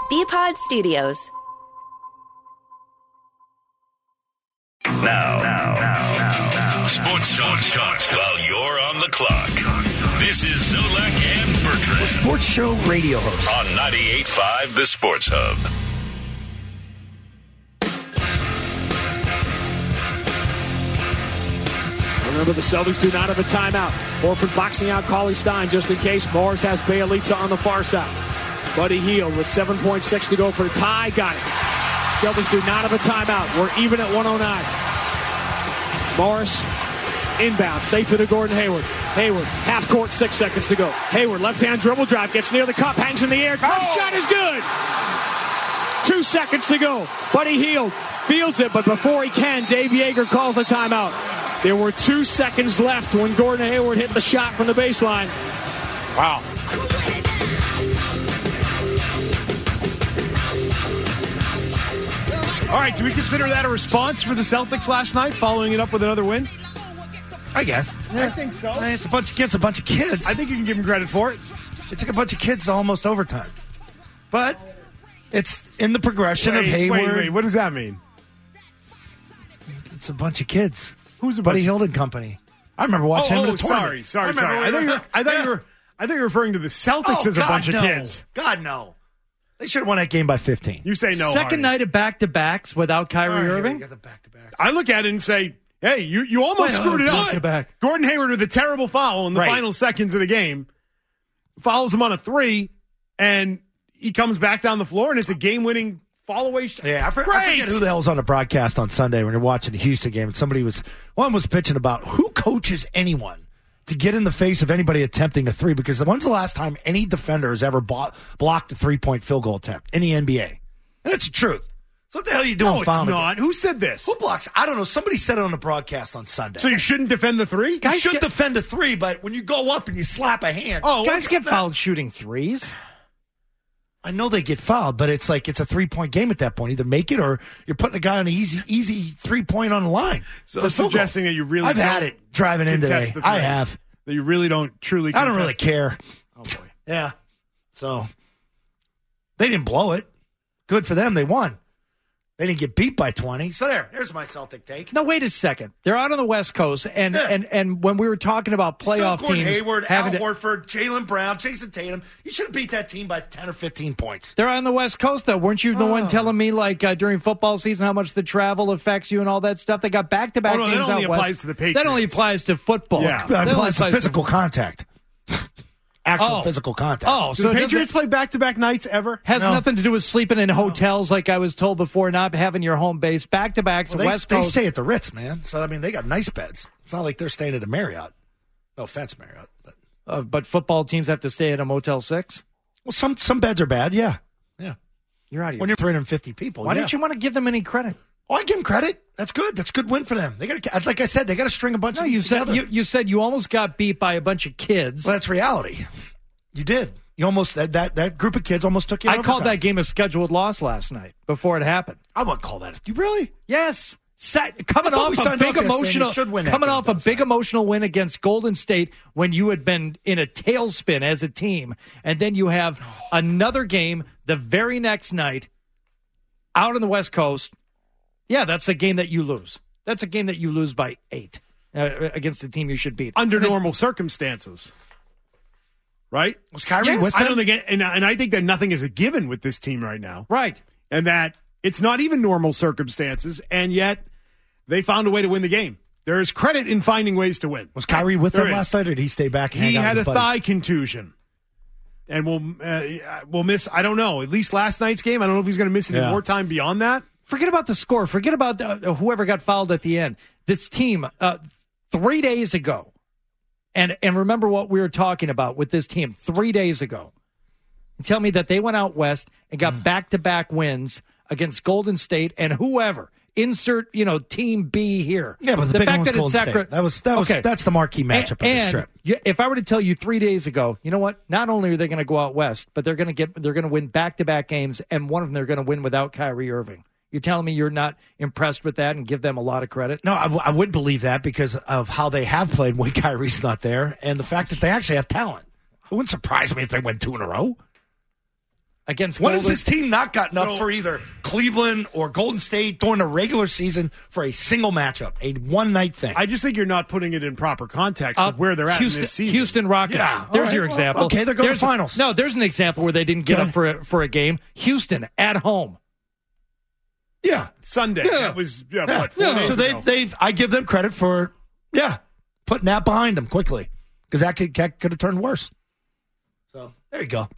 BPod Studios. Now. Sports talk while you're on the clock. This is Zolak and Bertrand. Sports show radio host. On 98.5 The Sports Hub. Remember, the Celtics do not have a timeout. Horford boxing out Cauley Stein just in case. Morris has Bjelica on the far side. Buddy Hield with 7.6 to go for the tie. Got it. Celtics do not have a timeout. We're even at 109. Morris inbound. Safe to Gordon Hayward. Hayward, half court, 6 seconds to go. Hayward, left-hand dribble drive. Gets near the cup. Hangs in the air. Tough shot is good. 2 seconds to go. Buddy Hield fields it, but before he can, Dave Yeager calls the timeout. There were 2 seconds left when Gordon Hayward hit the shot from the baseline. Wow. All right, do we consider that a response for the Celtics last night, following it up with another win? I guess. Yeah. I think so. It's a bunch of kids, I think you can give them credit for it. It took a bunch of kids to almost overtime. But it's in the progression of Hayward. Wait, what does that mean? It's a bunch of kids. Who's a Buddy bunch? Hield and company. I remember watching him in the tournament. Sorry. I thought you were referring to the Celtics as a bunch of kids. God, no. They should have won that game by 15. You say no. Second night of back-to-backs without Kyrie Irving. Got the back-to-back. I look at it and say, hey, you almost screwed it up. Back-to-back. Gordon Hayward with a terrible foul in the final seconds of the game. Fouls him on a 3, and he comes back down the floor, and it's a game-winning fall-away shot. Yeah, I forget who the hell was on the broadcast on Sunday when you're watching the Houston game, and somebody was pitching about who coaches anyone to get in the face of anybody attempting a 3, because when's the last time any defender has ever blocked a 3-point field goal attempt in the NBA? And that's the truth. So what the hell are you doing? No, it's not. Who said this? Who blocks? I don't know. Somebody said it on the broadcast on Sunday. So you shouldn't defend the 3? You should defend a 3, but when you go up and you slap a hand. Guys get fouled shooting threes. I know they get fouled, but it's like it's a 3-point game at that point. Either make it or you're putting a guy on an easy 3-point on the line. So suggesting that you really I've had it driving in today. I have. That you really don't truly I don't really care. Oh, boy. Yeah. So they didn't blow it. Good for them. They won. They didn't get beat by 20. So there's my Celtic take. No, wait a second. They're out on the West Coast, and when we were talking about playoff teams, Hayward, Al Horford, Jaylen Brown, Jason Tatum, you should have beat that team by 10 or 15 points. They're on the West Coast, though. Weren't you the one telling me, during football season, how much the travel affects you and all that stuff? They got back-to-back games out west. That only applies to the Patriots. That only applies to football. Yeah, that applies to physical contact. Actual physical contact. So the Patriots play back-to-back nights ever? Has nothing to do with sleeping in hotels like I was told before, not having your home base. Back-to-backs, West Coast. They stay at the Ritz, man. So, they got nice beds. It's not like they're staying at a Marriott. No offense, Marriott. But football teams have to stay at a Motel 6? Well, some beds are bad, yeah. You're out of here. When you're 350 people, Why don't you want to give them any credit? Oh, I give them credit. That's good. That's a good win for them. They got, like I said, they got to string a bunch of these together. You said you almost got beat by a bunch of kids. Well, that's reality. You did. You almost that group of kids almost took you. I called that game a scheduled loss last night before it happened. I wouldn't call that. You really? Yes. Coming off a big emotional win against Golden State when you had been in a tailspin as a team, and then you have another game the very next night out on the West Coast. Yeah, that's a game that you lose. That's a game that you lose by 8 against a team you should beat under normal circumstances. Right? Was Kyrie with them? I don't think, and I think that nothing is a given with this team right now. Right. And that it's not even normal circumstances, and yet they found a way to win the game. There is credit in finding ways to win. Was Kyrie with them last night, or did he stay back and hang out with his buddy? He had a thigh contusion. And we'll miss, I don't know, at least last night's game. I don't know if he's going to miss any more time beyond that. Forget about the score. Forget about whoever got fouled at the end. This team, 3 days ago, and remember what we were talking about with this team 3 days ago. Tell me that they went out west and got back-to-back wins against Golden State and whoever. Insert, Team B here. Yeah, but the big one was Golden State. That's the marquee matchup of this trip. If I were to tell you 3 days ago, you know what? Not only are they going to go out west, but they're going to win back-to-back games, and one of them they're going to win without Kyrie Irving. You're telling me you're not impressed with that and give them a lot of credit? No, I would believe that because of how they have played when Kyrie's not there and the fact that they actually have talent. It wouldn't surprise me if they win 2 in a row. against When Golden. has this team not gotten up for either Cleveland or Golden State during the regular season for a single matchup, a one-night thing? I just think you're not putting it in proper context of where they're at Houston, in this season. Houston Rockets. Yeah, There's all your right. example. Well, okay, they're going to There's- finals. No, there's an example where they didn't get Okay. up for a game. Houston at home. Yeah. Sunday. Yeah. That was, Yeah. what, 4 days So ago. I give them credit for, putting that behind them quickly because that could have turned worse. So there you go.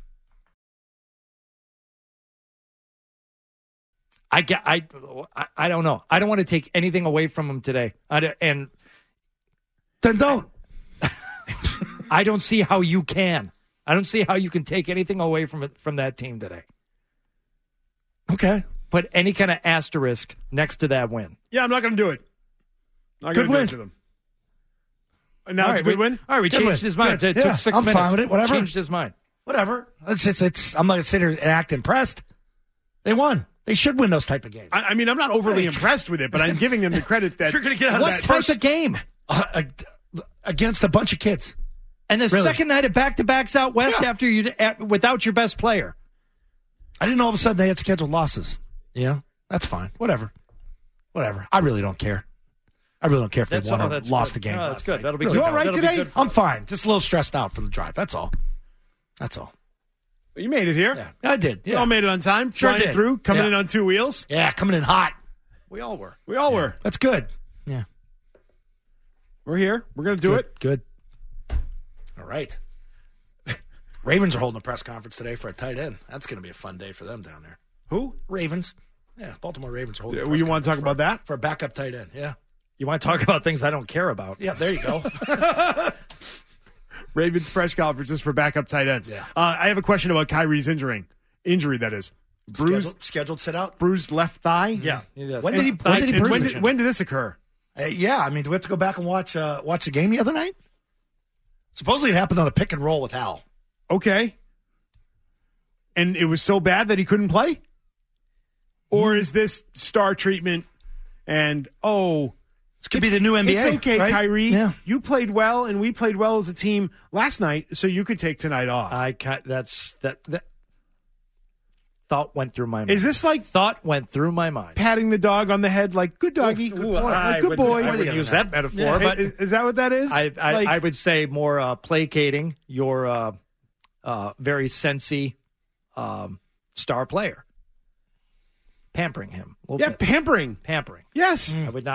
I don't know. I don't want to take anything away from them today. And Then don't. I don't see how you can. I don't see how you can take anything away from that team today. Okay. Put any kind of asterisk next to that win. Yeah, I'm not going to do it. Not Good going to do win. it to them. And now it's a good win? All right, we Good changed win. his mind. Good. It Yeah, took 6 I'm minutes. fine with it. Whatever. Changed his mind. Whatever. It's. I'm not going to sit here and act impressed. They won. They should win those type of games. I mean, I'm not overly impressed with it, but I'm giving them the credit that You're going to get out of What that type first of game? against a bunch of kids. And the Really? second night of back-to-backs out west without your best player. I didn't know all of a sudden they had scheduled losses. Yeah, that's fine. Whatever. I really don't care. I really don't care if they won or lost the game. Oh, that's good. That'll be Really good. You all right That'll be today? good. I'm fine. Just a little stressed out from the drive. That's all. you made it here. Yeah, I did. You Yeah. all made it on time. Sure Flying did. through, coming Yeah. in on 2 wheels. Yeah, coming in hot. We all were. We all were. That's good. Yeah. We're here. We're going to do it. Good. All right. Ravens are holding a press conference today for a tight end. That's going to be a fun day for them down there. Who? Ravens. Yeah, Baltimore Ravens are holding a You press want to talk conference about that? for a backup tight end. Yeah. You want to talk about things I don't care about? Yeah, there you go. Ravens press conferences for backup tight ends. Yeah. I have a question about Kyrie's injury, that is. Scheduled sit out. Bruised left thigh? Yeah. When did he And bruise it? when did this occur? Yeah, I mean, do we have to go back and watch the game the other night? Supposedly it happened on a pick and roll with Hal. Okay. And it was so bad that he couldn't play? Or is this star treatment and, This could be the new NBA. it's okay, right? Kyrie. Yeah. You played well, and we played well as a team last night, so you could take tonight off. That thought went through my mind. Is this like Thought went through my mind. patting the dog on the head like, good doggy, good boy, like, good boy? I would use that metaphor, Yeah, but Is that what that is? I would say more placating your very sensy star player, pampering him. A little bit. pampering. Pampering. Yes. I would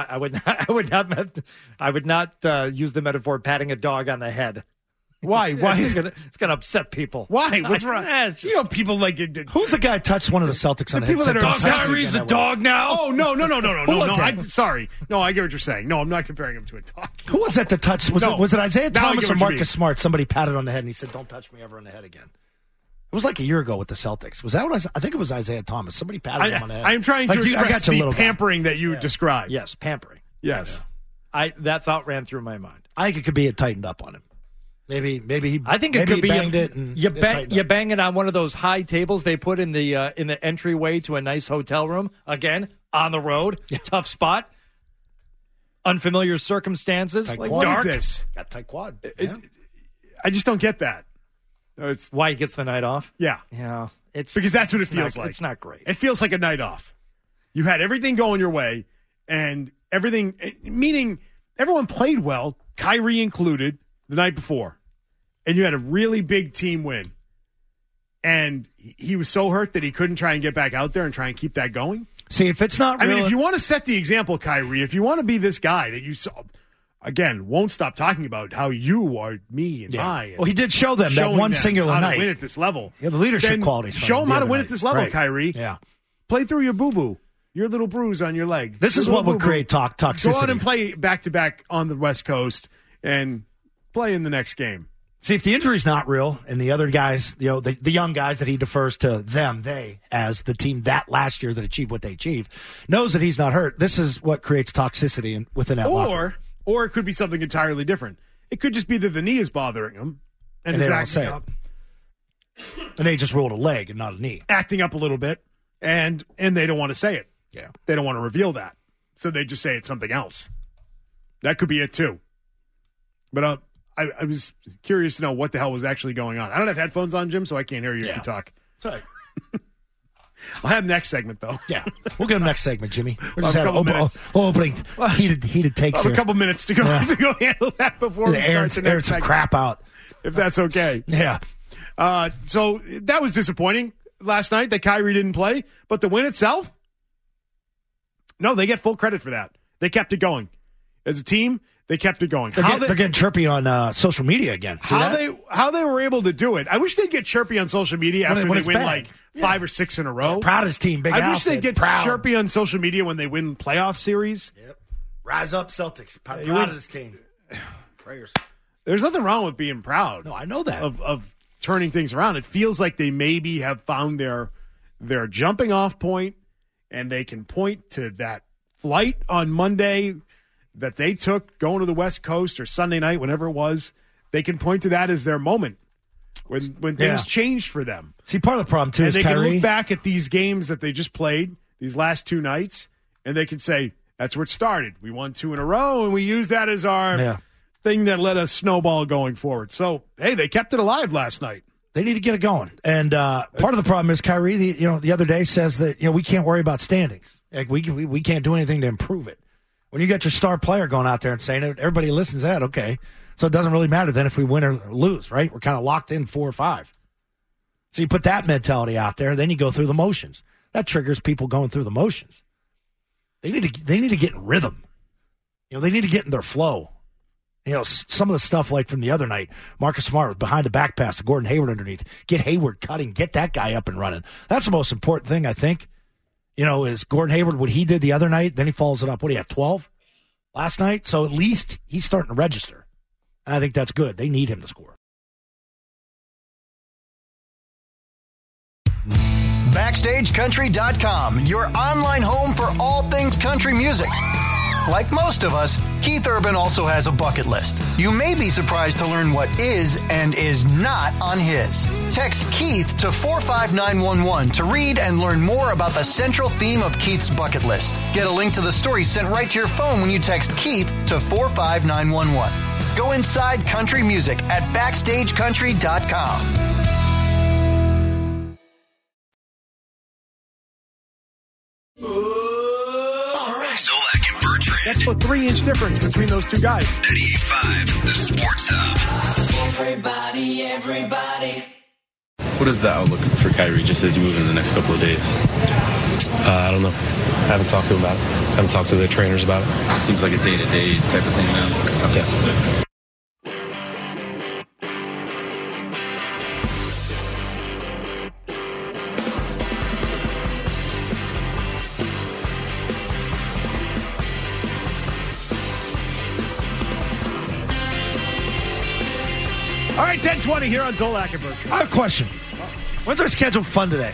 not use the metaphor patting a dog on the head. Why? Why? It's gonna upset people. Why? What's wrong? It's just, You know, people like it. Who's the guy who touched one of the Celtics on the head? people that are Don't upset. touch me Kyrie's again, a I dog now. Oh no! Who was that? I'm sorry. No, I get what you're saying. No, I'm not comparing him to a dog. Who was that to touch? Was No. it Isaiah Now I Thomas get or what you mean. Marcus Smart? Somebody patted on the head and he said, "Don't touch me ever on the head again." It was like a year ago with the Celtics. Was that what I think it was Isaiah Thomas? Somebody patted him on the head. I am trying Like, to I got express you, the little guy. pampering that you described. Yes, pampering. Yes. That thought ran through my mind. I think it could be it tightened up on him. Maybe he. I think it maybe could he be banged it and you it tightened you up. bang it on one of those high tables they put in the entryway to a nice hotel room. Again, on the road, tough spot, unfamiliar circumstances, Tight like quad. What dark. is this? Got tight quad. I just don't get that. No, it's Why he gets the night off? yeah, Yeah, it's because that's what it it's not- feels like. It's not great. It feels like a night off. You had everything going your way, and everything, meaning everyone played well, Kyrie included, the night before, and you had a really big team win. And he was so hurt that he couldn't try and get back out there and try and keep that going. See, if it's not I real, mean, if you want to set the example, Kyrie, if you want to be this guy that you saw, again, won't stop talking about how you are me and I. And well, he did show them that showing one them singular how night. to win at this level. Yeah, the leadership Then qualities. from Show him the how to other win night. at this level, Right. Kyrie. Yeah. Play through your boo-boo, your little bruise on your leg. This is Your what would little boo-boo. create toxicity. Go out and play back-to-back on the West Coast and play in the next game. See, if the injury's not real and the other guys, the young guys that he defers to they, as the team that last year that achieved what they achieved, knows that he's not hurt, this is what creates toxicity within that locker room. Or it could be something entirely different. It could just be that the knee is bothering him And is they don't acting say up, it. And they just ruled a leg and not a knee. acting up a little bit, and they don't want to say it. Yeah. They don't want to reveal that. So they just say it's something else. That could be it, too. But I was curious to know what the hell was actually going on. I don't have headphones on, Jim, so I can't hear you if you talk. Sorry. I'll have next segment, though. Yeah. We'll get him next segment, Jimmy. We're Well, just a having couple minutes. opening heated takes I'll have here. a couple minutes to go to go handle that before we Airing start the next some segment, crap out. if that's okay. Yeah. So that was disappointing last night that Kyrie didn't play, but the win itself, no, they get full credit for that. They kept it going. As a team, they kept it going. They're getting chirpy on social media again. See that? How they were able to do it. I wish they'd get chirpy on social media after when they it's win bad. like 5 or 6 in a row. Proud of his team. Big I Al wish they'd said, get proud. chirpy on social media when they win playoff series. Yep. Rise up, Celtics. Proud win. of this team. Prayers. There's nothing wrong with being proud. No, I know that. Of turning things around. It feels like they maybe have found their jumping off point, and they can point to that flight on Monday that they took going to the West Coast or Sunday night, whenever it was. They can point to that as their moment when things changed for them. See, part of the problem, too, And is they Kyrie. can look back at these games that they just played, these last 2 nights, and they can say, that's where it started. We won 2 in a row, and we used that as our thing that let us snowball going forward. So, hey, they kept it alive last night. They need to get it going. And part of the problem is Kyrie, the other day says that, we can't worry about standings. Like we can't do anything to improve it. When you got your star player going out there and saying it, everybody listens to that, okay. So it doesn't really matter then if we win or lose, right? We're kind of locked in 4 or 5. So you put that mentality out there, then you go through the motions. That triggers people going through the motions. They need to get in rhythm. They need to get in their flow. Some of the stuff like from the other night, Marcus Smart was behind the back pass to Gordon Hayward underneath. Get Hayward cutting, get that guy up and running. That's the most important thing, I think. Is Gordon Hayward, what he did the other night, then he follows it up. What do you have, 12 last night? So at least he's starting to register. And I think that's good. They need him to score. BackstageCountry.com, your online home for all things country music. Like most of us, Keith Urban also has a bucket list. You may be surprised to learn what is and is not on his. Text Keith to 45911 to read and learn more about the central theme of Keith's bucket list. Get a link to the story sent right to your phone when you text Keith to 45911. Go inside country music at BackstageCountry.com. Zolak and Bertrand. That's a 3-inch difference between those two guys. 98.5, the Sports Hub. Everybody. What is the outlook for Kyrie just as you move in the next couple of days? I don't know. I haven't talked to him about it. I haven't talked to the trainers about it. It seems like a day-to-day type of thing now. Okay. All right, 10:20 here on Zolak and Bertrand. I have a question. When's our scheduled fun today?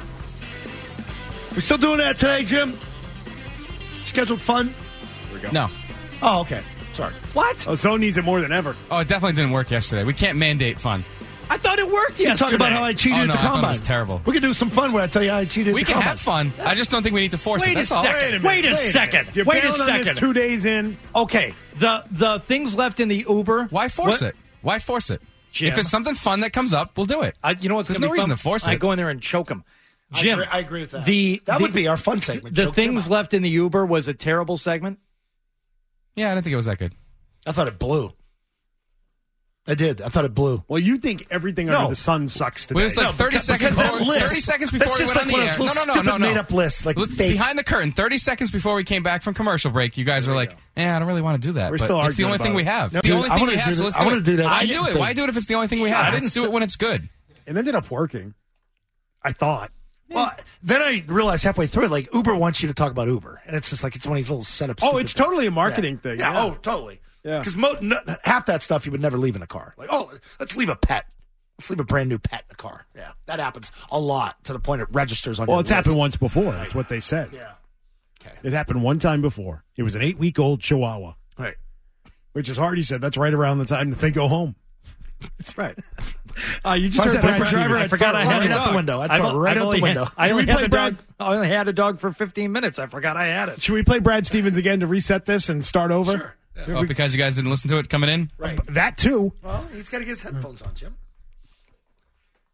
We still doing that today, Jim? Scheduled fun? No. Oh, okay. Sorry. What? Oh, Zone needs it more than ever. Oh, it definitely didn't work yesterday. We can't mandate fun. I thought it worked You yesterday. talk about how I cheated Oh, no, at the I thought it combine. was terrible. We can do some fun when I tell you how I cheated We at the can combine. have fun. I just don't think we need to force it. Wait a That's all. second. Wait a second. You're Wait a bailing on this second. 2 days in. Okay, the things left in the Uber. Why force it? Why force it? Jim. If it's something fun that comes up, we'll do it. You know what's There's gonna no be reason fun? to force I it. go in there and choke him. Jim, I agree with that. That would be our fun segment. The Choke Jim things out. left in the Uber was a terrible segment. Yeah, I didn't think it was that good. I thought it blew. I did. I thought it blew. Well, you think everything No. under the sun sucks today. Well, it was like 30 seconds that before. list- 30 seconds before that's we just went like on the one of air. those little stupid made-up lists, like fake. Behind the curtain, 30 seconds before we came back from commercial break, you guys were like, I don't really want to do that. We're but still it's the arguing only thing about we it. have. No, The dude, only I thing wanna we have, do so that- let's I do wanna it. do that. Why do it? Why do it if it's the only thing we have? Let's do it when it's good. And it ended up working. I thought. Well, then I realized halfway through it, like Uber wants you to talk about Uber, and it's just like it's one of these little setups. Oh, it's totally a marketing thing. Yeah. Oh, totally. Yeah. Because half that stuff you would never leave in a car. Like, oh, let's leave a pet. Let's leave a brand new pet in the car. Yeah, that happens a lot to the point it registers on. Well, your it's list. happened once before. That's what they said. Yeah. Okay. It happened one time before. It was an 8-week-old Chihuahua. Right. Which is hard. He said that's right around the time that they go home. That's right. You just heard Brad Stevens. I forgot I had right a out dog. the window. I'd throw it right out the window. I Should only we had play a Brad? dog. I only had a dog for 15 minutes. I forgot I had it. Should we play Brad Stevens again to reset this and start over? Sure. Yeah. Oh, because you guys didn't listen to it coming in? Right. That too. Well, he's got to get his headphones on, Jim.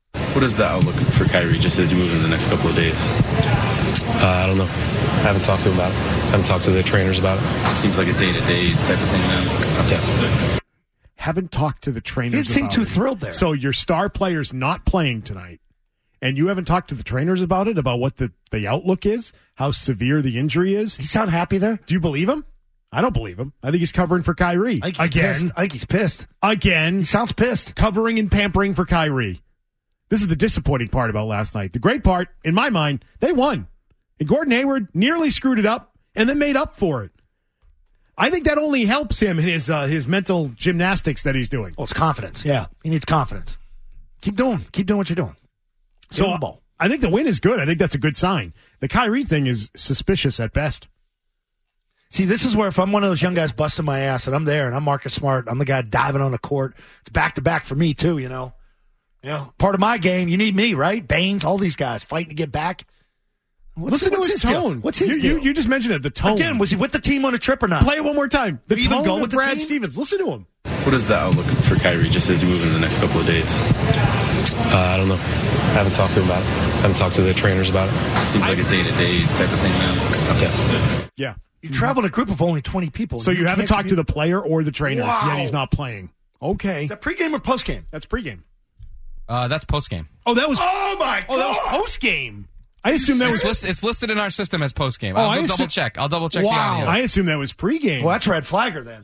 What is the outlook for Kyrie just as you move in the next couple of days? I don't know. I haven't talked to him about it. I haven't talked to the trainers about it. Seems like a day-to-day type of thing now. Okay. Haven't talked to the trainers. He didn't seem about too it. thrilled there. So your star player's not playing tonight, and you haven't talked to the trainers about it, about what the outlook is, how severe the injury is? He sound happy there? Do you believe him? I don't believe him. I think he's covering for Kyrie. I think he's pissed. Again. He sounds pissed. Covering and pampering for Kyrie. This is the disappointing part about last night. The great part, in my mind, they won. And Gordon Hayward nearly screwed it up and then made up for it. I think that only helps him in his mental gymnastics that he's doing. Well, it's confidence. Yeah, he needs confidence. Keep doing what you're doing. So I think the win is good. I think that's a good sign. The Kyrie thing is suspicious at best. See, this is where if I'm one of those young guys busting my ass and I'm there and I'm Marcus Smart, I'm the guy diving on the court. It's back-to-back for me too, you know. Part of my game, you need me, right? Baines, all these guys fighting to get back. Listen to his tone. What's his deal? You just mentioned it, the tone. Again, was he with the team on a trip or not? Play it one more time. The tone go of with the Brad team? Stevens. Listen to him. What is the outlook for Kyrie just as you move in the next couple of days? I don't know. I haven't talked to him about it. I haven't talked to the trainers about it. Seems like a day-to-day type of thing now. Okay. Yeah. You travel in a group of only 20 people. So you haven't talked to the player or the trainers, Wow. yet he's not playing. Okay. Is that pregame or postgame? That's pregame. That's postgame. Oh, that was. Oh my God! Oh, that was postgame. I assume that was. It's listed in our system as postgame. Oh, I'll double check. I'll double check the audio. I assume that was pregame. Well, that's red flagger then.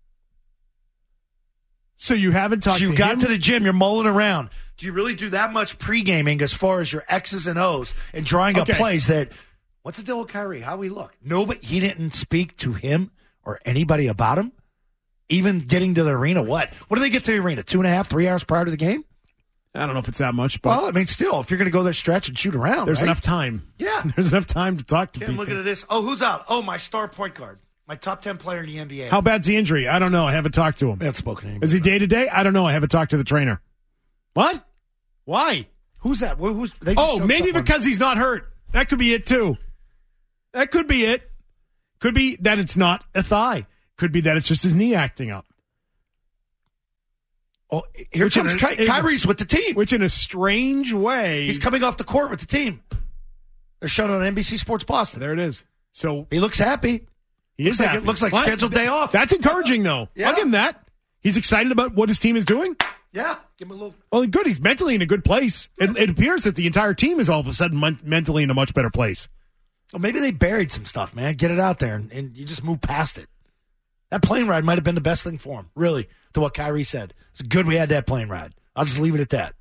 So you haven't talked So to you got him? to the gym, you're mulling around. Do you really do that much pre-gaming as far as your X's and O's and drawing up Okay. plays that, what's the deal with Kyrie? How we look? Nobody, he didn't speak to him or anybody about him? Even getting to the arena, what? What do they get to the arena? 2.5, 3 hours prior to the game? I don't know if it's that much, but Well, I mean, still, if you're going to go there, stretch and shoot around, there's right? enough time. Yeah. There's enough time to talk to Okay, I'm people. looking at this. Oh, who's out? Oh, my star point guard. My top 10 player in the NBA. How bad's the injury? I don't know. I haven't talked to him. I haven't spoken to anybody. Is he day-to-day? I don't know. I haven't talked to the trainer. What? Why? Who's that? Who's, they just Oh, showed maybe someone. because he's not hurt. That could be it, too. That could be it. Could be that it's not a thigh. Could be that it's just his knee acting up. Oh, here Which comes in a- Kyrie's with the team. Which, in a strange way... He's coming off the court with the team. They're showing on NBC Sports Boston. There it is. So He looks happy. he is happy. It looks like What? scheduled day off. That's encouraging, though. Yeah. I'll give him that. He's excited about what his team is doing. Yeah, give him a little. Well, good. He's mentally in a good place. It appears that the entire team is all of a sudden mentally in a much better place. Well, maybe they buried some stuff, man. Get it out there, and you just move past it. That plane ride might have been the best thing for him, really, to what Kyrie said. It's good we had that plane ride. I'll just leave it at that.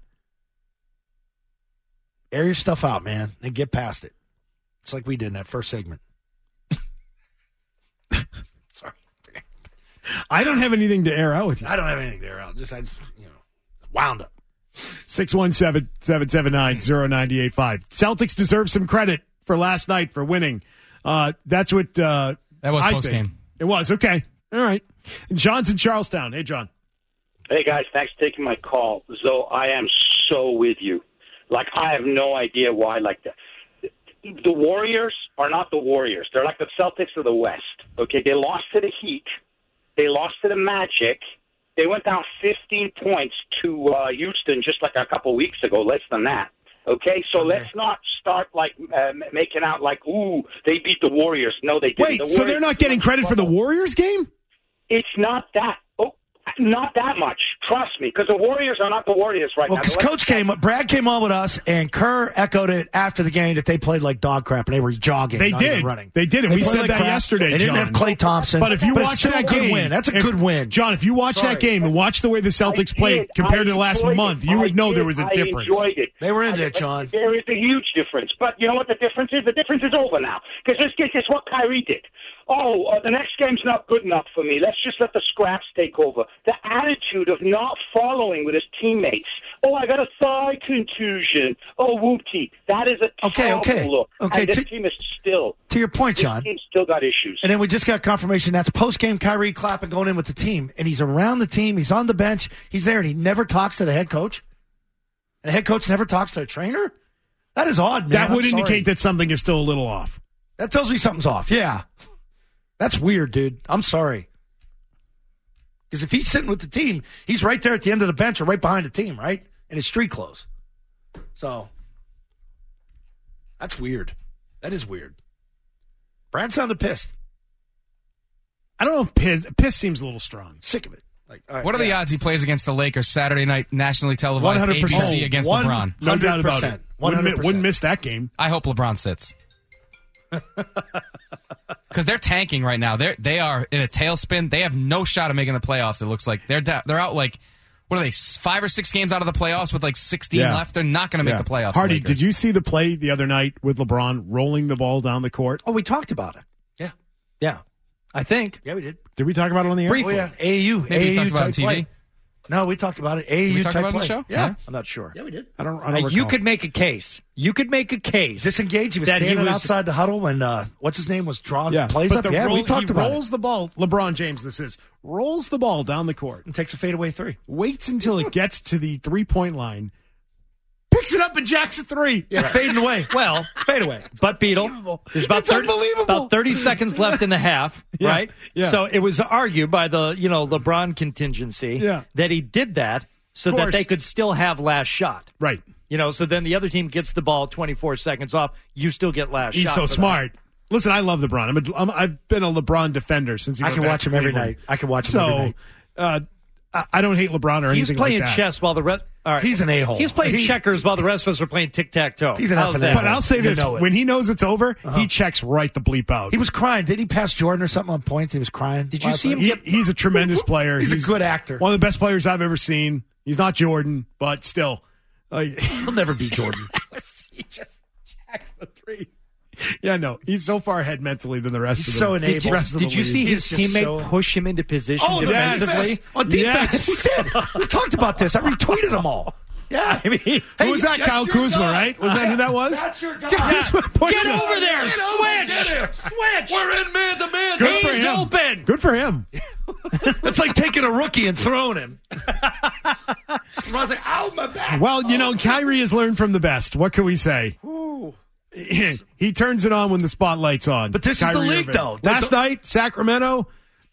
Air your stuff out, man, and get past it. It's like we did in that first segment. Sorry. I don't have anything to air out with you. I don't have anything to air out. Just, wound up. 617-779-0985. Celtics deserve some credit for last night for winning. That's what That was I post think. game. It was. Okay. All right. And John's in Charlestown. Hey, John. Hey, guys, thanks for taking my call. Zoe, I am so with you. Like, I have no idea why. Like, the Warriors are not the Warriors. They're like the Celtics of the West. Okay, they lost to the Heat. They lost to the Magic. They went down 15 points to Houston just like a couple weeks ago, less than that. Okay, so let's not start like making out like, ooh, they beat the Warriors. No, they didn't. Wait, The so they're Warriors not getting credit for the Warriors game? It's not that. Oh, not that much. Trust me, because the Warriors are not the Warriors right Well, now. because Brad came on with us, and Kerr echoed it after the game that they played like dog crap and they were jogging. They not did. even running. They did, and we played said like that crap. yesterday, They didn't John. have Klay Thompson. But if you it's watch still that a good game, win. That's a good win. John, if you watch that game and watch the way the Celtics played compared to the last month, you would know there was a difference. I enjoyed it. They were into it, John. There is a huge difference. But you know what the difference is? The difference is over now. Because this is what Kyrie did. The next game's not good enough for me. Let's just let the scraps take over. The attitude of not following with his teammates. Oh, I got a thigh contusion. Oh, whoopty. That is a terrible look. Okay, And this team is still. To your point, John. This team's still got issues. And then we just got confirmation that's post-game Kyrie clapping going in with the team. And he's around the team. He's on the bench. He's there, and he never talks to the head coach. And the head coach never talks to the trainer? That is odd, man. That would I'm sorry. indicate that something is still a little off. That tells me something's off. Yeah. That's weird, dude. I'm sorry. Because if he's sitting with the team, he's right there at the end of the bench or right behind the team, right? In his street clothes. So that's weird. That is weird. Brad sounded pissed. I don't know if pissed seems a little strong. Sick of it. Like, all right, what are the odds he plays against the Lakers Saturday night, nationally televised 100%. ABC against LeBron? No doubt about it. 100%. Wouldn't miss that game. I hope LeBron sits. Because they're tanking right now. They are in a tailspin. They have no shot of making the playoffs. It looks like they're out like, what are they, 5 or 6 games out of the playoffs with like 16 left? They're not going to make the playoffs. Hardy, did you see the play the other night with LeBron rolling the ball down the court? Oh, we talked about it. Yeah. Yeah. I think. Yeah, we did. Did we talk about it on the air? Briefly. Oh, yeah. AAU. Maybe we AAU talked about it on play. TV. No, we talked about it. AAU Did we talk type about it on play. the show? Yeah. I'm not sure. Yeah, we did. I don't recall. You could make a case. You could make a case. Disengaged. He was that standing outside the huddle when, what's his name, was drawn plays up. Yeah, we talked about it. He rolls the ball. LeBron James, this is. Rolls the ball down the court. And takes a fadeaway 3. Waits until it gets to the 3-point line. Picks it up and jacks a 3. Yeah, fading away. Well, fade away. But Beetle, there's about 30 seconds left in the half, right? Yeah. So it was argued by the LeBron contingency that he did that so that they could still have last shot. Right. So then the other team gets the ball 24 seconds off. You still get last shot. He's so smart. Listen, I love LeBron. I've been a LeBron defender since he I can watch him every night. I can watch him every night. I don't hate LeBron or anything like that. He's playing chess while the rest... All right. He's an a-hole. He's playing checkers while the rest of us are playing tic-tac-toe. He's an How's effing that? a-hole. But I'll say this. When he knows it's over, he checks right the bleep out. He was crying. Didn't he pass Jordan or something on points? He was crying. Did you see him He's a tremendous player. He's a good actor. One of the best players I've ever seen. He's not Jordan, but still. He'll never be Jordan. He just jacks the 3. Yeah, no. He's so far ahead mentally than the rest of them. He's so enabled. Did you see his teammate push him into position defensively? On defense, he did. We talked about this. I retweeted them all. Yeah. I mean, who was that? Kyle Kuzma, right? Was that who that was? That's your guy. Get over there. Switch. We're in man-to-man. He's open. Good for him. It's like taking a rookie and throwing him. LeBron's like, ow, my back. Well, Kyrie has learned from the best. What can we say? He turns it on when the spotlight's on. But this is the league, though. Last night, Sacramento.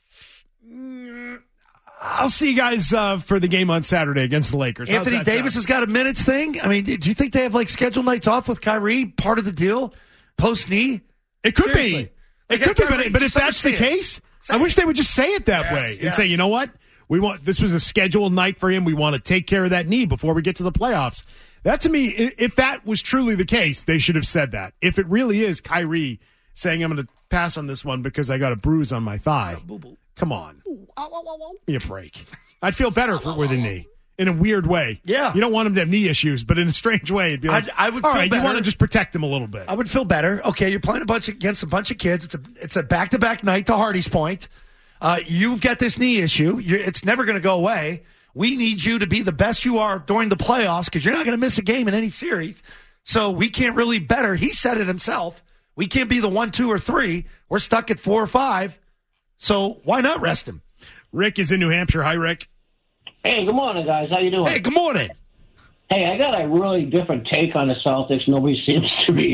I'll see you guys for the game on Saturday against the Lakers. Anthony Davis has got a minutes thing. I mean, do you think they have scheduled nights off with Kyrie? Part of the deal, post knee. It could be. It could be. But if that's the case, I wish they would just say it that way and say, you know what, this was a scheduled night for him. We want to take care of that knee before we get to the playoffs. That, to me, if that was truly the case, they should have said that. If it really is Kyrie saying, I'm going to pass on this one because I got a bruise on my thigh, come on. Give me a break. I'd feel for it with a knee in a weird way. Yeah. You don't want him to have knee issues, but in a strange way, it'd be like, I would all feel right, better. you want to just protect him a little bit. I would feel better. Okay, you're playing against a bunch of kids. It's a back-to-back night, to Hardy's point. You've got this knee issue. It's never going to go away. We need you to be the best you are during the playoffs because you're not going to miss a game in any series. So we can't really better. He said it himself. We can't be the 1, 2, or 3. We're stuck at 4 or 5. So why not rest him? Rick is in New Hampshire. Hi, Rick. Hey, good morning, guys. How you doing? Hey, good morning. Hey, I got a really different take on the Celtics. Nobody seems to be.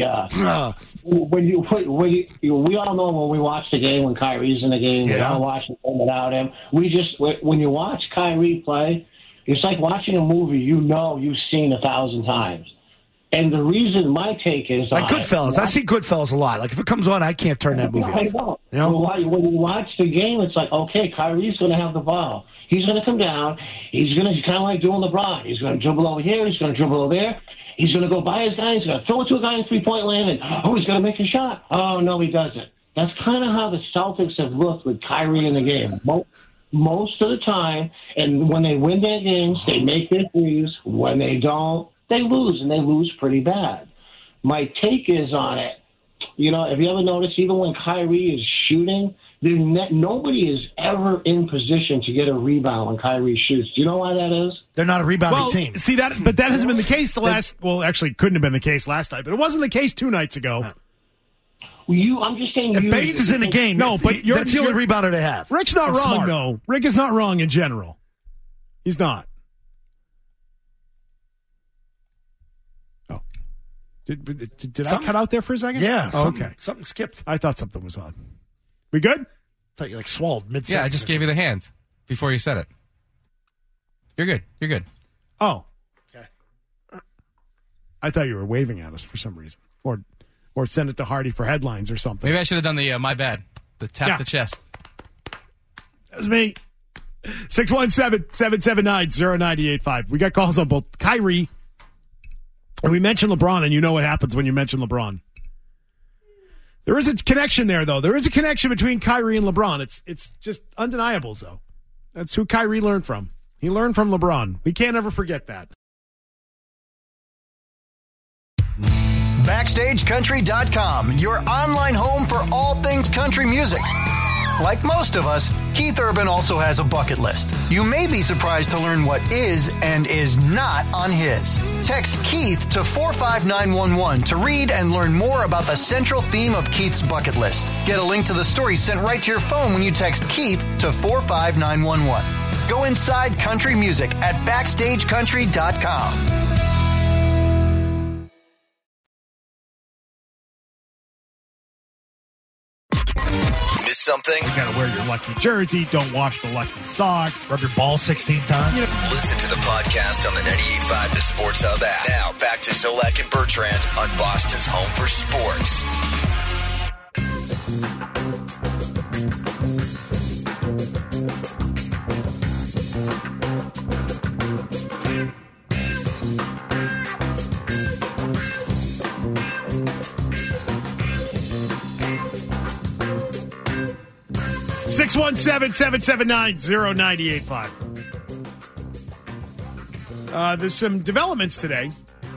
We all know when we watch the game when Kyrie's in the game, we don't watch the game without him. When you watch Kyrie play, it's like watching a movie you've seen 1,000 times. And the reason my take is like Goodfellas. I see Goodfellas a lot. Like if it comes on, I can't turn that movie off. You know? When you watch the game, it's like, okay, Kyrie's going to have the ball. He's going to come down. He's kind of like doing LeBron. He's going to dribble over here. He's going to dribble over there. He's going to go by his guy. He's going to throw it to a guy in three-point land, and he's going to make a shot. Oh, no, he doesn't. That's kind of how the Celtics have looked with Kyrie in the game. Most of the time, and when they win their games, they make their threes. When they don't, they lose, and they lose pretty bad. My take is on it. Have you ever noticed, even when Kyrie is shooting, nobody is ever in position to get a rebound when Kyrie shoots. Do you know why that is? They're not a rebounding team. See that, but that hasn't been the case actually couldn't have been the case last night, but it wasn't the case 2 nights ago. I'm just saying. If Baines is in the game, no, but that's the only rebounder they have. Rick's not wrong, smart. though. Rick is not wrong in general. He's not. Oh. Did I cut out there for a second? Yeah. Okay. Something skipped. I thought something was on. We good? I thought you swallowed mid-sentence. Yeah, I just gave you the hand before you said it. You're good. You're good. Oh. Okay. I thought you were waving at us for some reason. Or send it to Hardy for headlines or something. Maybe I should have done the my bad. The tap the chest. That was me. 617-779-0985. We got calls on both Kyrie, and we mentioned LeBron, and you know what happens when you mention LeBron. There is a connection there, though. There is a connection between Kyrie and LeBron. It's just undeniable, though. That's who Kyrie learned from. He learned from LeBron. We can't ever forget that. BackstageCountry.com, your online home for all things country music. Like most of us, Keith Urban also has a bucket list. You may be surprised to learn what is and is not on his. Text Keith to 45911 to read and learn more about the central theme of Keith's bucket list. Get a link to the story sent right to your phone when you text Keith to 45911. Go inside country music at BackstageCountry.com. Something? You gotta wear your lucky jersey. Don't wash the lucky socks. Rub your ball 16 times. Listen to the podcast on the 98.5 The Sports Hub app. Now back to Zolak and Bertrand on Boston's home for sports. 617-779-0985. There's some developments today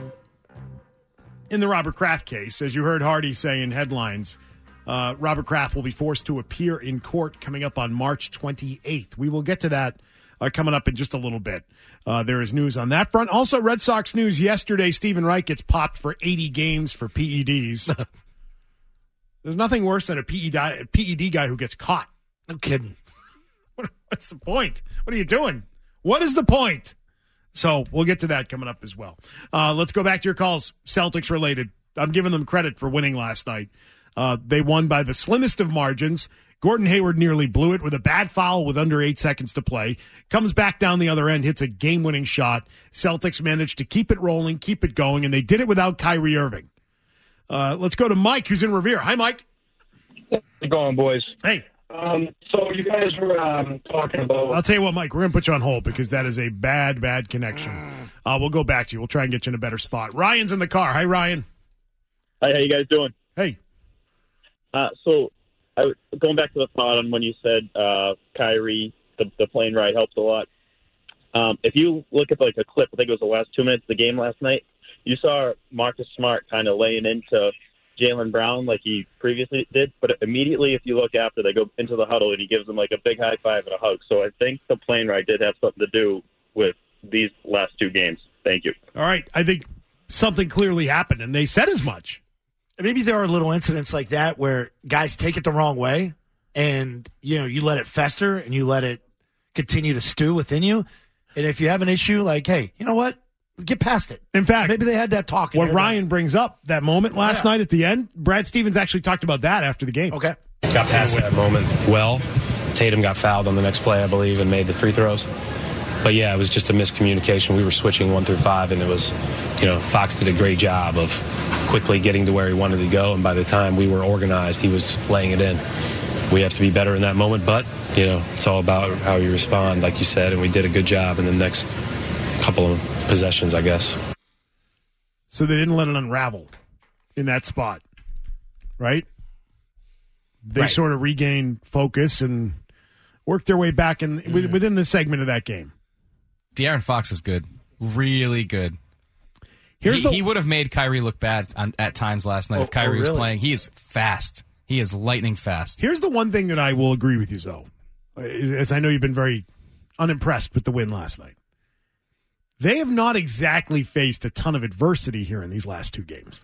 in the Robert Kraft case. As you heard Hardy say in headlines, Robert Kraft will be forced to appear in court coming up on March 28th. We will get to that coming up in just a little bit. There is news on that front. Also, Red Sox news yesterday. Stephen Reich gets popped for 80 games for PEDs. There's nothing worse than a PED guy who gets caught. No kidding. What's the point? What are you doing? What is the point? So we'll get to that coming up as well. Let's go back to your calls, Celtics related. I'm giving them credit for winning last night. They won by the slimmest of margins. Gordon Hayward nearly blew it with a bad foul with under 8 seconds to play. Comes back down the other end, hits a game-winning shot. Celtics managed to keep it rolling, keep it going, and they did it without Kyrie Irving. Let's go to Mike, who's in Revere. Hi, Mike. How's it going, boys? Hey. So you guys were talking about... I'll tell you what, Mike, we're going to put you on hold because that is a bad connection. We'll go back to you. We'll try and get you in a better spot. Ryan's in the car. Hi, Ryan. Hi, how you guys doing? Hey. So going back to the thought on when you said Kyrie, the plane ride helped a lot. If you look at like a clip, I think it was the last 2 minutes of the game last night, you saw Marcus Smart kind of laying into Jaylen Brown like he previously did, but immediately if you look after, they go into the huddle and he gives them like a big high five and a hug. So I think the plane ride did have something to do with these last 2 games. Thank you. All right. I think something clearly happened, and they said as much. Maybe there are little incidents like that where guys take it the wrong way, and you let it fester and you let it continue to stew within you. And if you have an issue, like, hey, you know what? Get past it. In fact, maybe they had that talk. What Ryan brings up, that moment last night at the end, Brad Stevens actually talked about that after the game. Okay. Got past that moment well. Tatum got fouled on the next play, I believe, and made the free throws. But, yeah, it was just a miscommunication. We were switching 1 through 5, and it was, Fox did a great job of quickly getting to where he wanted to go, and by the time we were organized, he was laying it in. We have to be better in that moment, but, it's all about how you respond, like you said, and we did a good job in the next couple of possessions, I guess. So they didn't let it unravel in that spot, right? They sort of regained focus and worked their way back within the segment of that game. De'Aaron Fox is good. Really good. He would have made Kyrie look bad at times last night if Kyrie was playing. He is fast. He is lightning fast. Here's the one thing that I will agree with you, Zoe, as I know you've been very unimpressed with the win last night. They have not exactly faced a ton of adversity here in these last 2 games.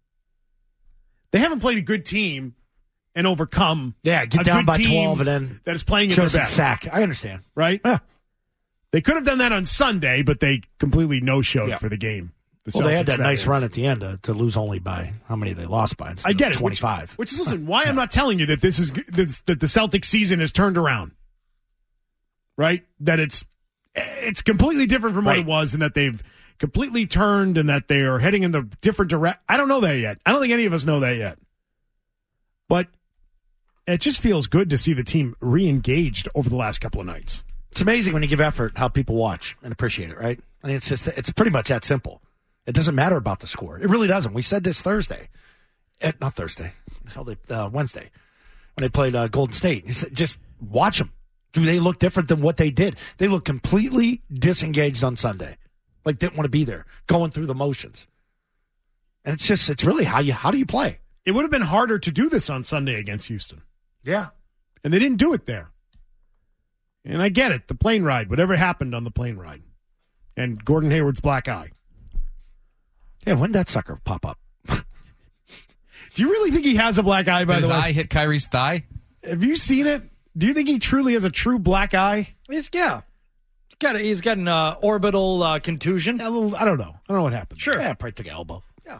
They haven't played a good team and overcome get down by 12 and then that is playing in their best. Sack. I understand. Right? Yeah. They could have done that on Sunday, but they completely no-showed for the game. They had that nice run at the end to lose only by how many they lost by. I get it. 25. Which is, listen, why I'm not telling you that that the Celtics season has turned around. Right? That it's completely different from what it was, and that they've completely turned and that they are heading in the different direction. I don't know that yet. I don't think any of us know that yet. But it just feels good to see the team re-engaged over the last couple of nights. It's amazing when you give effort how people watch and appreciate it, right? I mean, it's pretty much that simple. It doesn't matter about the score. It really doesn't. We said this Thursday. Not Thursday. Wednesday. When they played Golden State. He said, just watch them. Do they look different than what they did? They look completely disengaged on Sunday. Like didn't want to be there. Going through the motions. And it's really how do you play? It would have been harder to do this on Sunday against Houston. Yeah. And they didn't do it there. And I get it. The plane ride. Whatever happened on the plane ride. And Gordon Hayward's black eye. Yeah, when did that sucker pop up? Do you really think he has a black eye, by the way? Did his eye hit Kyrie's thigh? Have you seen it? Do you think he truly has a true black eye? He's got an orbital contusion. I don't know. I don't know what happened. Sure. Yeah, probably took an elbow. Yeah.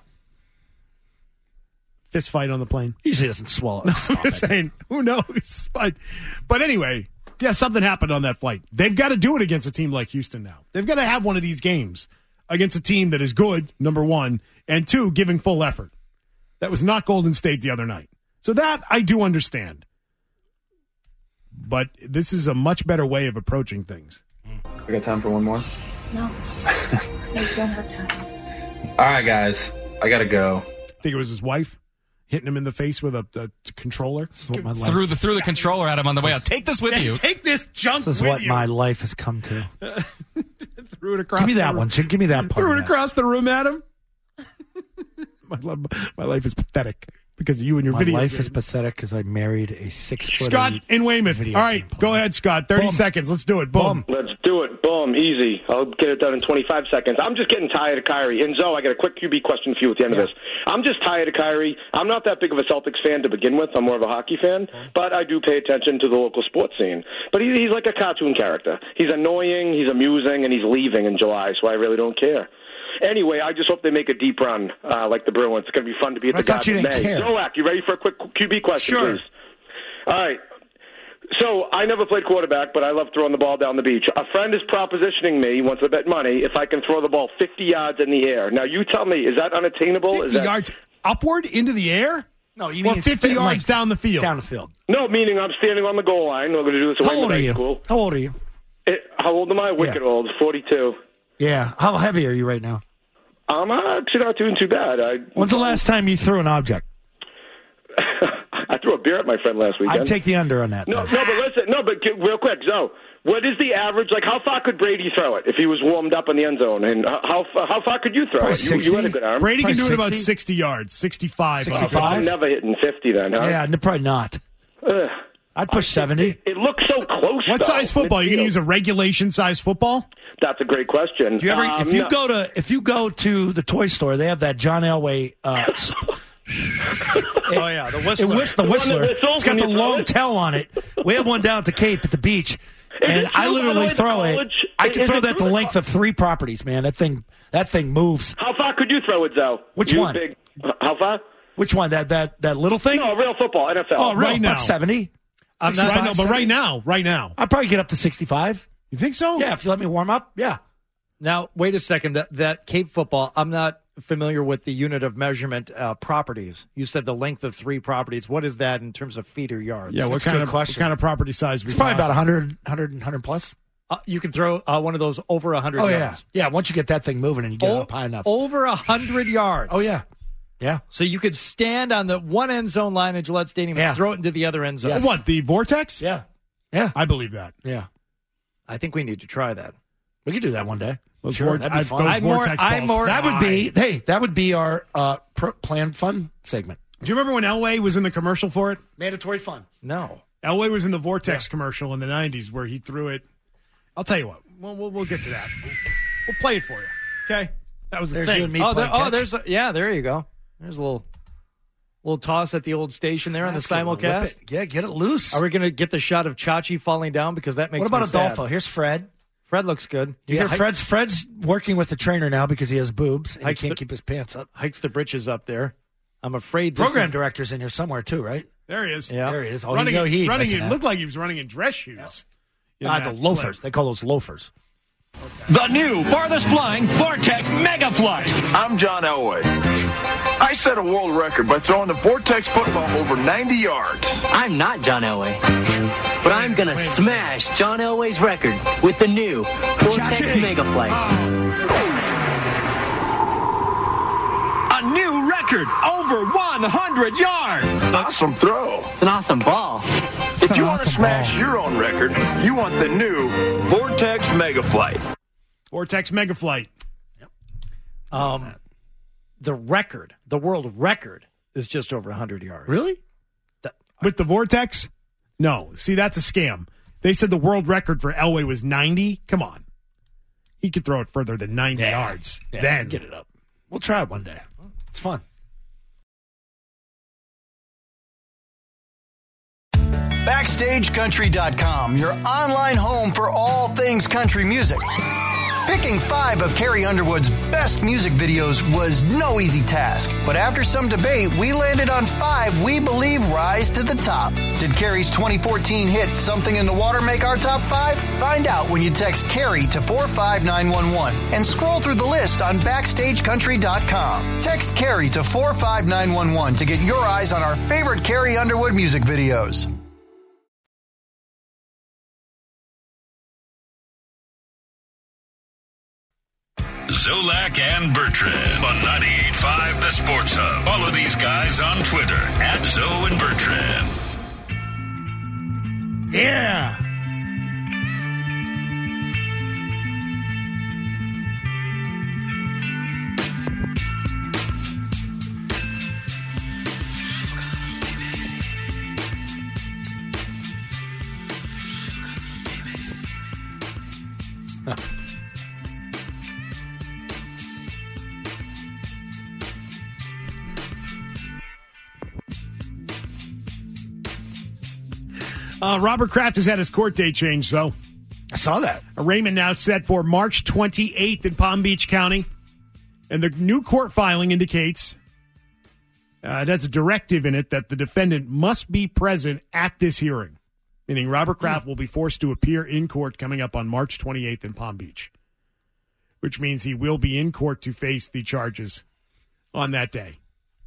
Fist fight on the plane. Usually doesn't swallow. No, I'm just saying, who knows? But anyway, yeah, something happened on that flight. They've got to do it against a team like Houston now. They've got to have one of these games against a team that is good, number one, and two, giving full effort. That was not Golden State the other night. So that I do understand. But this is a much better way of approaching things. We got time for one more? No. I don't have time. All right, guys. I got to go. I think it was his wife hitting him in the face with a controller. Threw the controller at him on the way out. Take this with you. Take this junk This is with what you. my life has come to. Threw it across Give me the that room. one, Jim. Give me that part. Threw of it that. across the room at him. My life is pathetic because of you and your My video life games. is pathetic because I married a 6'8" Scott in Weymouth. All right, go ahead, Scott. 30 seconds. Let's do it. Boom. Let's do it. Boom. Easy. I'll get it done in 25 seconds. I'm just getting tired of Kyrie. And Zoe, I got a quick QB question for you at the end of this. I'm just tired of Kyrie. I'm not that big of a Celtics fan to begin with. I'm more of a hockey fan. But I do pay attention to the local sports scene. But he's like a cartoon character. He's annoying, he's amusing, and he's leaving in July, so I really don't care. Anyway, I just hope they make a deep run like the Bruins. It's going to be fun to be at the Garden in May. Zolak, you ready for a quick QB question, please? All right. So I never played quarterback, but I love throwing the ball down the beach. A friend is propositioning me, wants to bet money, if I can throw the ball 50 yards in the air. Now, you tell me, is that unattainable? 50 yards upward into the air? No, you or mean 50 yards down the field? Down the field. No, meaning I'm standing on the goal line. We're going to do this at How old are High you? School. How old are you? How old am I? Wicked old. 42. Yeah. How heavy are you right now? I'm actually not doing too bad. When's the last time you threw an object? I threw a beer at my friend last weekend. I'd take the under on that. No, but listen. No, but real quick, Zoe. What is the average? Like, how far could Brady throw it if he was warmed up in the end zone? And how far could you throw it? You had a good arm. Brady can do it about 60 yards, 65. 65? I'm never hitting 50 then, huh? Yeah, probably not. I'd push 70. It looks so close. What size football? You can use a regulation size football? That's a great question. Do you ever, if you go to the toy store, they have that John Elway. Oh yeah, the Whistler. The Whistler. It's got the long tail on it. We have one down at the Cape at the beach, and I literally throw it. I can throw that the length of 3 properties, man. That thing moves. How far could you throw it, Zoe? Which one? How far? Which one? That little thing? No, real football, NFL. Oh, right now. About 70. I'm not, right now, but right now. I'd probably get up to 65. You think so? Yeah, if you let me warm up. Yeah. Now, wait a second. That Cape football, I'm not familiar with the unit of measurement properties. You said the length of 3 properties. What is that in terms of feet or yards? Yeah, what kind of property size? It's probably about 100 plus. You can throw one of those over 100 yards. Yeah, once you get that thing moving and you get it up high enough. Over 100 yards. Oh, yeah. Yeah. So you could stand on the one end zone line at Gillette Stadium and throw it into the other end zone. Yes. What, the Vortex? Yeah. Yeah. I believe that. Yeah. I think we need to try that. We could do that one day. Sure, that'd be fun. That would be our planned fun segment. Do you remember when Elway was in the commercial for it? Mandatory fun. No. Elway was in the Vortex commercial in the 90s where he threw it. I'll tell you what. We'll get to that. We'll play it for you. Okay? That was the There's thing. you and me playing catch. There you go. There's a little toss at the old station there on the simulcast. Yeah, get it loose. Are we going to get the shot of Chachi falling down? Because that makes What about me sad. Adolfo? Here's Fred. Fred looks good. You hear Fred's working with the trainer now because he has boobs and he can't keep his pants up. Hikes the britches up there. I'm afraid program director's in here somewhere too, right? There he is. Yeah. There he is. Oh, running it looked like he was running in dress shoes. The loafers. They call those loafers. The new farthest flying Vortex Mega Flight. I'm John Elway. I set a world record by throwing the Vortex football over 90 yards. I'm not John Elway, but I'm going to smash John Elway's record with the new Vortex Mega Flight. A new record over 100 yards. Awesome throw. It's an awesome ball. If you want to smash your own record, you want the new Vortex Mega Flight. Vortex Mega Flight. The world record is just over 100 yards. Really? With the Vortex? No. See, that's a scam. They said the world record for Elway was 90. Come on. He could throw it further than 90 yards. Yeah, then get it up. We'll try it one day. It's fun. BackstageCountry.com, your online home for all things country music. Picking 5 of Carrie Underwood's best music videos was no easy task, but after some debate, we landed on 5 we believe rise to the top. Did Carrie's 2014 hit Something in the Water make our top 5? Find out when you text Carrie to 45911 and scroll through the list on BackstageCountry.com. Text Carrie to 45911 to get your eyes on our favorite Carrie Underwood music videos. Zolak and Bertrand on 98.5 The Sports Hub. Follow these guys on Twitter at Zoe and Bertrand. Yeah. Robert Kraft has had his court date changed, though. I saw that. Arraignment now set for March 28th in Palm Beach County. And the new court filing indicates it has a directive in it that the defendant must be present at this hearing, meaning Robert Kraft will be forced to appear in court coming up on March 28th in Palm Beach, which means he will be in court to face the charges on that day.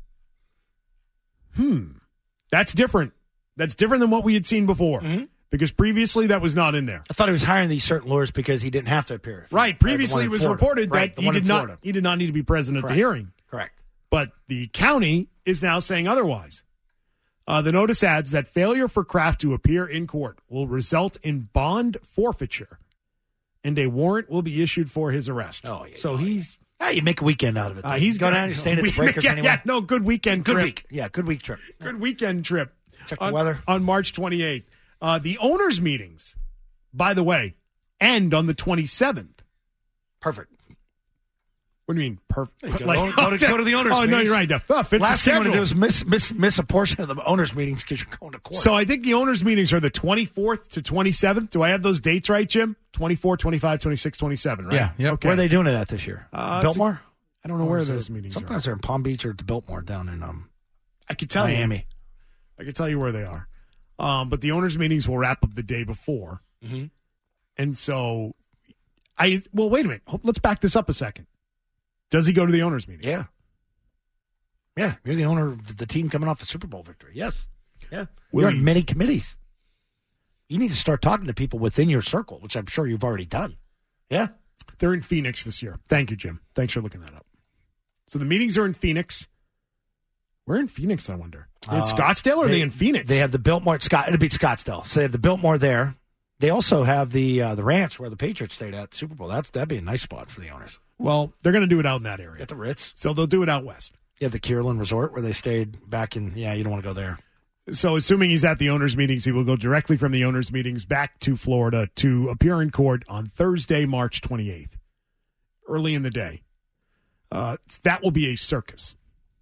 That's different. That's different than what we had seen before, because previously that was not in there. I thought he was hiring these certain lawyers because he didn't have to appear. Right. Previously, it was reported that he did not need to be present at Correct. the hearing. Correct. But the county is now saying otherwise. The notice adds that failure for Kraft to appear in court will result in bond forfeiture, and a warrant will be issued for his arrest. Oh, yeah. So he's... you make a weekend out of it. he's going down. You're staying at the Breakers anyway. Yeah, good weekend Good trip. week. Yeah, good week trip. Good weekend trip. Check the weather. On March 28th. The owners' meetings, by the way, end on the 27th. Perfect. What do you mean, perfect? Go to the owners' meetings. Oh, no, you're right. Last thing you want to do is miss a portion of the owners' meetings because you're going to court. So I think the owners' meetings are the 24th to 27th. Do I have those dates right, Jim? 24, 25, 26, 27, right? Yeah. Yep. Okay. Where are they doing it at this year? Biltmore? I don't know where those meetings Sometimes they're in Palm Beach or at the Biltmore down in I could tell Miami. You. I can tell you where they are. But the owners' meetings will wrap up the day before. Mm-hmm. And so, wait a minute. Let's back this up a second. Does he go to the owners' meeting? Yeah. Yeah. You're the owner of the team coming off the Super Bowl victory. Yes. Yeah. You're on many committees. You need to start talking to people within your circle, which I'm sure you've already done. Yeah. They're in Phoenix this year. Thank you, Jim. Thanks for looking that up. So the meetings are in Phoenix. Where in Phoenix, I wonder? In Scottsdale or are they in Phoenix? They have the Biltmore. It'll be Scottsdale. So they have the Biltmore there. They also have the ranch where the Patriots stayed at Super Bowl. That'd be a nice spot for the owners. Well, they're going to do it out in that area. At the Ritz. So they'll do it out west. You have the Kierland Resort where they stayed back in, you don't want to go there. So assuming he's at the owners' meetings, he will go directly from the owners' meetings back to Florida to appear in court on Thursday, March 28th, early in the day. That will be a circus.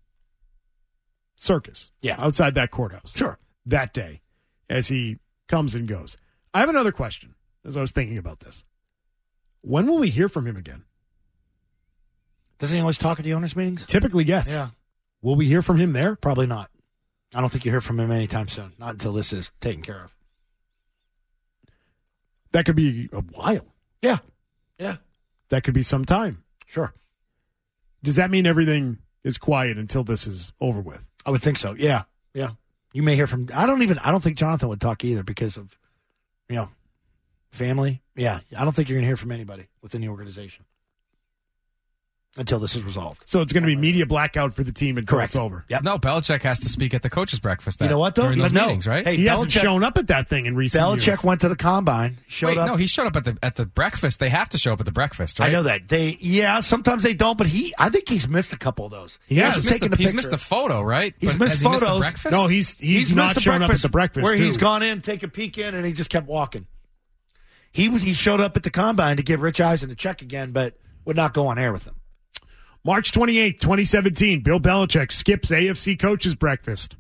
Yeah. Outside that courthouse. Sure. That day as he comes and goes. I have another question as I was thinking about this. When will we hear from him again? Doesn't he always talk at the owners' meetings? Typically, yes. Yeah. Will we hear from him there? Probably not. I don't think you hear from him anytime soon. Not until this is taken care of. That could be a while. Yeah. Yeah. That could be some time. Sure. Does that mean everything is quiet until this is over with? I would think so. Yeah. Yeah. You may hear from, I don't think Jonathan would talk either because of, family. Yeah. I don't think you're going to hear from anybody within the organization until this is resolved. So it's going to be media blackout for the team until it's over. Yep. No, Belichick has to speak at the coaches' breakfast. You know what, though? During those No. meetings, right? Hey, He hasn't Belichick- shown up at that thing in recent years. Belichick went to the combine. No, he showed up at the breakfast. They have to show up at the breakfast, right? I know that. Sometimes they don't, but I think he's missed a couple of those. He's missed the photo, right? He's But missed has he missed the photos. breakfast? No, he's not missed shown up at the breakfast. where too. he's gone in, take a peek in, and he just kept walking. He showed up at the combine to give Rich Eisen a check again, but would not go on air with him. March 28th, 2017, Bill Belichick skips AFC coaches breakfast.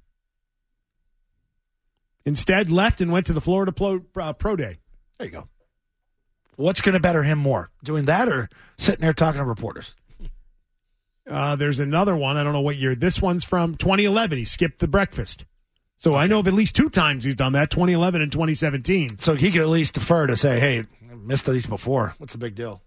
Instead, left and went to the Florida Pro Day. There you go. What's going to better him more, doing that or sitting there talking to reporters? There's another one. I don't know what year. This one's from 2011. He skipped the breakfast. So I know of at least 2 times he's done that, 2011 and 2017. So he could at least defer to say, hey, I missed these before. What's the big deal?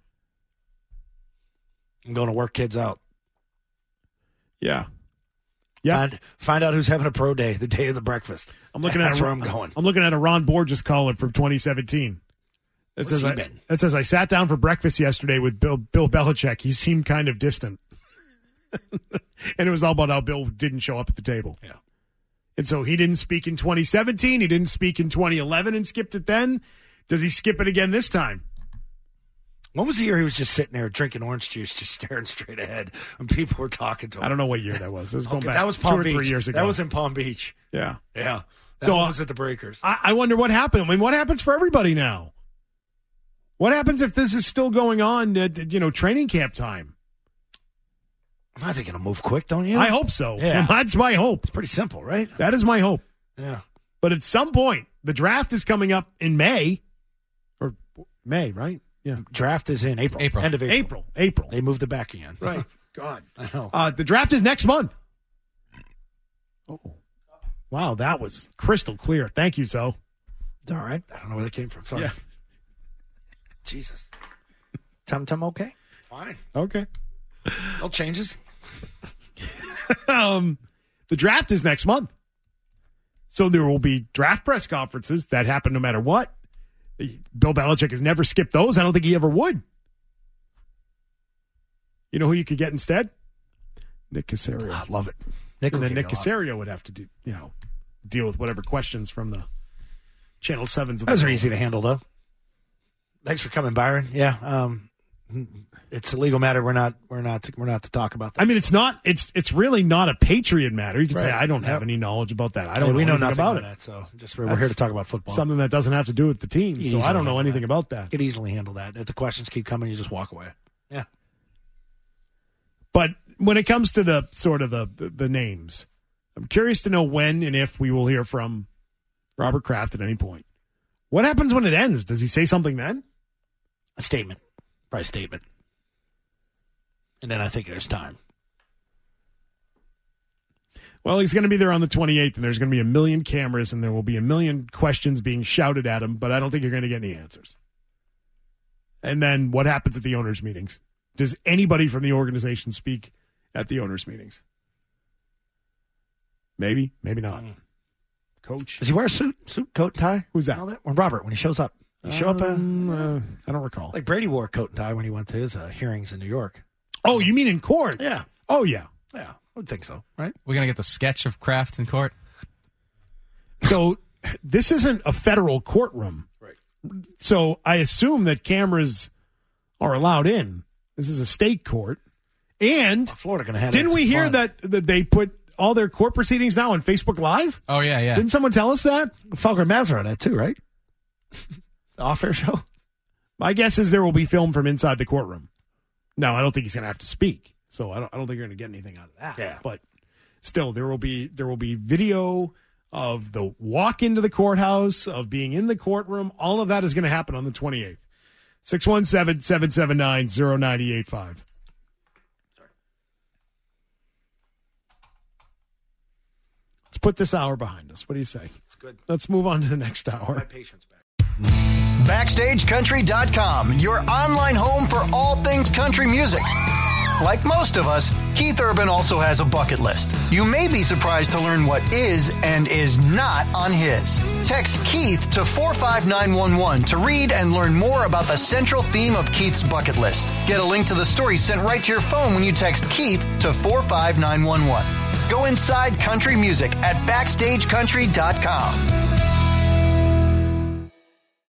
I'm going to work kids out. Yeah. Find out who's having a pro day the day of the breakfast. That's where I'm going. I'm looking at a Ron Borges column from 2017. It says I sat down for breakfast yesterday with Bill Belichick. He seemed kind of distant. And it was all about how Bill didn't show up at the table. Yeah. And so he didn't speak in 2017. He didn't speak in 2011 and skipped it then. Does he skip it again this time? When was the year he was just sitting there drinking orange juice, just staring straight ahead when people were talking to him? I don't know what year that was. It was going back that was Palm 2 or Beach. 3 years ago. That was in Palm Beach. Yeah. Yeah. That So, was at the Breakers. I wonder what happened. I mean, what happens for everybody now? What happens if this is still going on at, training camp time? I think it'll move quick, don't you? I hope so. Yeah. That's my hope. It's pretty simple, right? That is my hope. Yeah. But at some point, the draft is coming up in May. Or May, right? Yeah. Draft is in April. End of April. April. They moved it back again. Right. God. I know. The draft is next month. Oh. Wow, that was crystal clear. Thank you, Zoe. All right. I don't know where that came from. Sorry. Yeah. Jesus. Tum okay? Fine. Okay. No changes. The draft is next month. So there will be draft press conferences that happen no matter what. Bill Belichick has never skipped those. I don't think he ever would. You know who you could get instead? Nick Caserio. I love it. And then Nick Caserio would have to deal with whatever questions from the Channel 7s. Those are easy to handle, though. Thanks for coming, Byron. Yeah. It's a legal matter. We're not to talk about that. I mean, it's really not a Patriot matter. You can say, Right. I don't have any knowledge about that. I don't know nothing anything about it. that, so we're here to talk about football. Something that doesn't have to do with the team. So I don't know anything about that. You could easily handle that. If the questions keep coming, you just walk away. Yeah. But when it comes to the sort of the names, I'm curious to know when and if we will hear from Robert Kraft at any point. What happens when it ends? Does he say something then? A statement. Probably a statement. And then I think there's time. Well, he's going to be there on the 28th, and there's going to be a million cameras, and there will be a million questions being shouted at him, but I don't think you're going to get any answers. And then what happens at the owners' meetings? Does anybody from the organization speak at the owners' meetings? Maybe, maybe not. Coach. Does he wear a suit, coat, and tie? Who's that? Or Robert, when he shows up. He show up? I don't recall. Like Brady wore a coat and tie when he went to his hearings in New York. Oh, you mean in court? Yeah. Oh, yeah. Yeah, I would think so, right? We're going to get the sketch of Kraft in court. So this isn't a federal courtroom. Right. So I assume that cameras are allowed in. This is a state court. And Florida going to have. Didn't we hear that they put all their court proceedings now on Facebook Live? Oh, yeah. Didn't someone tell us that? Felger Mazur on that too, right? The off-air show. My guess is there will be film from inside the courtroom. Now, I don't think he's going to have to speak, so I don't think you're going to get anything out of that. Yeah. But still, there will be video of the walk into the courthouse, of being in the courtroom. All of that is going to happen on the 28th. 617-779-0985. Let's put this hour behind us. What do you say? It's good. Let's move on to the next hour. My patience back. BackstageCountry.com, your online home for all things country music. Like most of us, Keith Urban also has a bucket list. You may be surprised to learn what is and is not on his. Text Keith to 45911 to read and learn more about the central theme of Keith's bucket list. Get a link to the story sent right to your phone when you text Keith to 45911. Go inside country music at BackstageCountry.com.